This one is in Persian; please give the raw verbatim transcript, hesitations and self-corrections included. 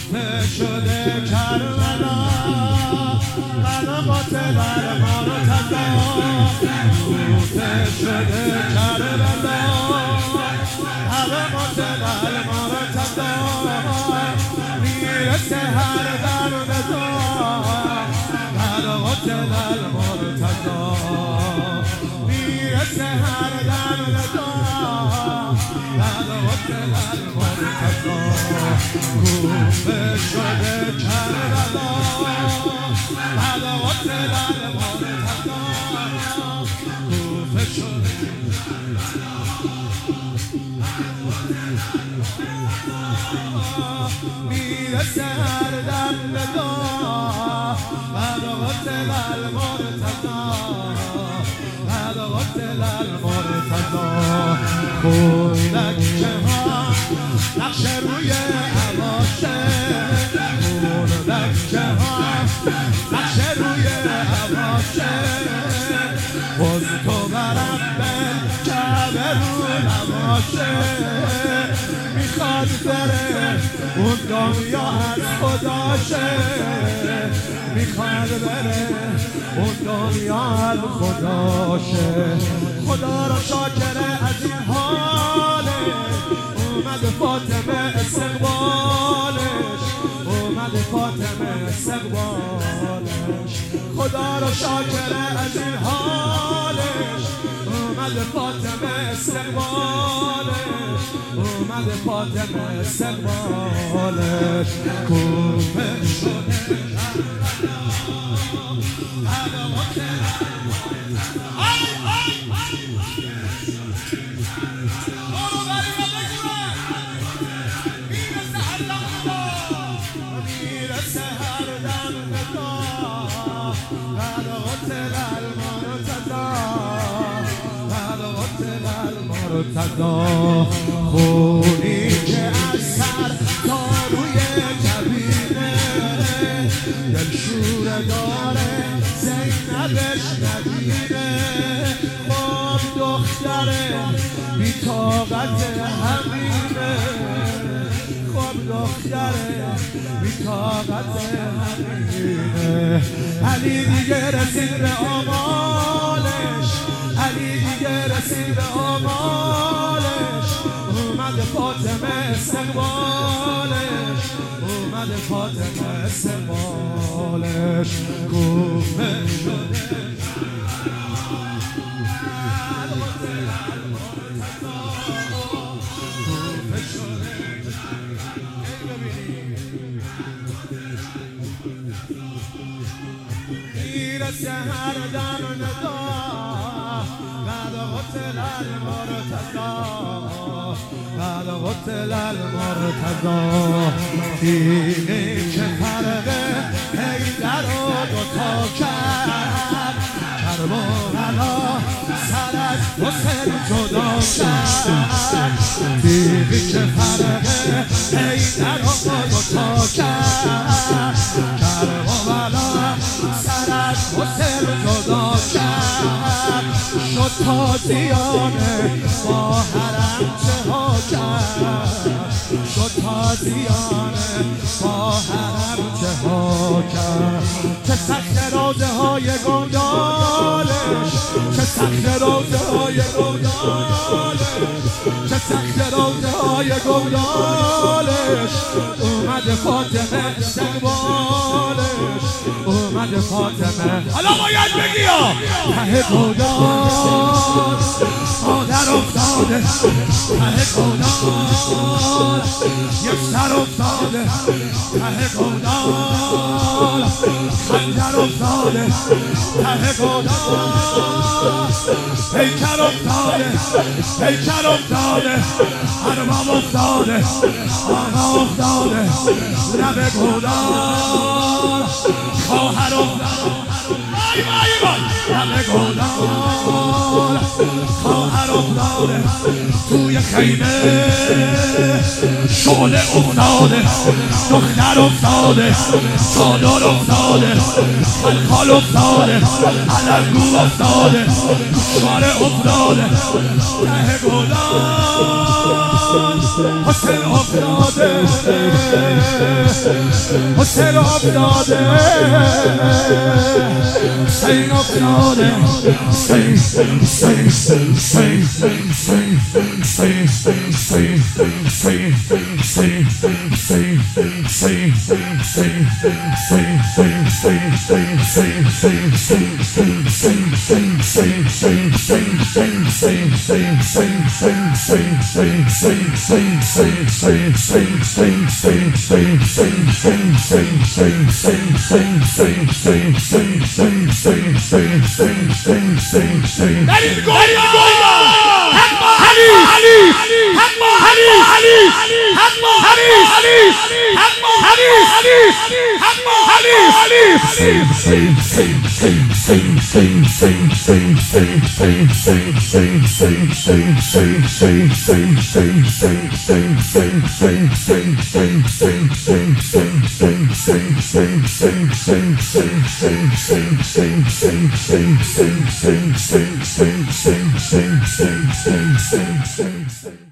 کوفه شده کربلا قلبات ما رو تدا کوفه شده کربلا قلبات ما رو تدا میرسه هر درد تو قلبات ما رو تدا میرسه هر درد تو قلبات ما رو تدا کوفه شده کربلا قلبات ما رو تدا کوفه شده میرسه هر درد تو قلبات ما رو تدا قلبات ما رو تدا خونک ها نقش روی عواشه خونک ها نقش روی عواشه باز تو برم به کعبه رو نباشه میخواد بره اون دنیا از خداشه میخواد بره اون دنیا از خداشه خدا را شاکره از این حاله اومد فاطمه استقبالش اومد فاطمه استقبالش خدا را شاکره از این حالش اومد فاطمه استقبالش اومد فاطمه استقبالش کوفه شده تدا خونی که از سر تا روی کبینه دلشوره داره زینبش نبینه خواب دختره بی طاقت همینه خواب دختره بی طاقت همینه علی دیگه رسید به آمالش علی دیگه رسید به آمالش اومد فاطمه استقبالش اومد فاطمه استقبالش کوفه شده کوفه شده میرسه هر درد قتل المرتضی قد قتل المرتضی دینی که فرقه حیدر رو دوتا کرد کربلا سر از حسین جدا کرد دینی که فرقه حیدر رو دوتا کرد کربلا سر از حسین جدا کرد شد تازیانه با حرم چه ها کرد شد تازیانه با حرم چه ها کرد چه سخت روزه های گودالش چه سخت روزه های گودالش چه سخت روزه های گودالش اومد فاطمه استقبالش اومد فاطمه حالا باید بگی یا ته گودال مادر افتاده ته گودال یک سر افتاده ته گودال خنجر افتاده ته گودال پیکر افتاده پیکر افتاده ارباب افتاده آقا افتاده لب گودال خواهر افتاده وای وای وای لب گودال خواهر افتاده توی خیمه شعله افتاده دختر افتاده چادر افتاده خلخال افتاده علنگو افتاده شاره افتاده ته گودال حسین افتاده حسین افتاده حسین افتاده حسین حسین حسین Sing, sing, sing, sing, sing, sing, sing, sing, sing.